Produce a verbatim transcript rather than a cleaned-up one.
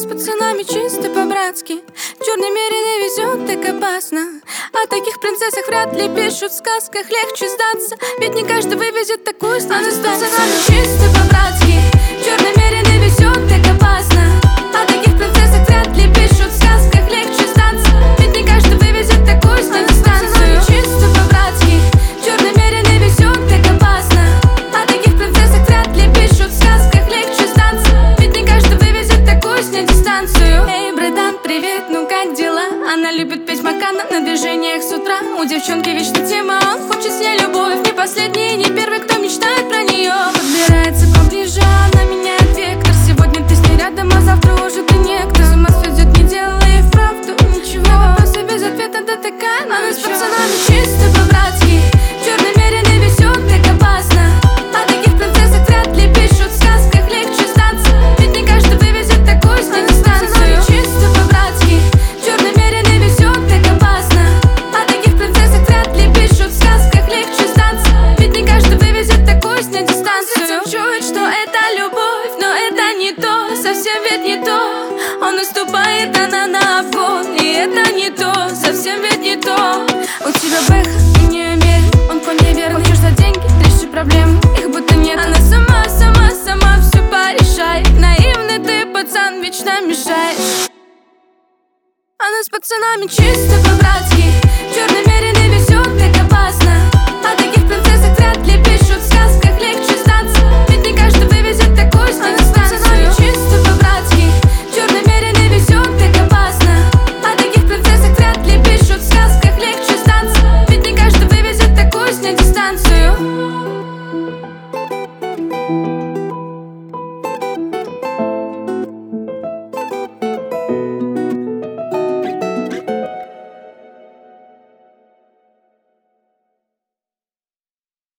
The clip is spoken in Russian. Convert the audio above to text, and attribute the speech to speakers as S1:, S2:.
S1: пацанами чисто по-братски. Черный мериный везет так опасно. О таких принцессах вряд ли пишут в сказках. Легче сдаться, ведь не каждый вывезет такую станцию. С пацанами чисто по-братски. Черный мериный везет так опасно. О таких принцессах вряд ли пишут в сказках. Легче сдаться, ведь не каждый вывезет такую станцию. Чисто по-братски. Черный мериный везет так опасно. О таких принцессах вряд ли пишут в сказках. Легче сдаться, ведь не каждый вывезет такую снять дистанцию. Эй, братан, привет, ну как дела? Она любит петь Макана на движениях с утра. У девчонки вечно тема, он хочет с ней любовь. Не последний, не первый, кто мечтает про нее. Подбирается поближе, она меняет вектор. Сегодня ты с ней рядом, а завтра уже ты некто. С ума сведет, не делая вправду ничего. Вопросы без ответа, да такая, она с пацанами чисто по-братски. Черный мериный везет так опасно. О таких принцессах вряд ли пишут в сказках. Легче сдаться, ведь не каждый вывезет такую снять дистанцию. Чисто по-братски. Черный мериный везет так опасно. О таких принцессах вряд ли пишут в сказках. Легче сдаться, ведь не каждый вывезет такую снять дистанцию. Чует, что это любовь, но это не то, совсем ведь не то. Он наступает, она на обгон, и это не то, совсем ведь не то. У тебя бэха, и не умеет, он конь неверный. Хочешь за деньги, реши проблемы, их будто нет. Она сама, сама, сама все порешает. Наивный ты, пацан, вечно мешаешь. Она с пацанами чисто по-братски. Черный мериный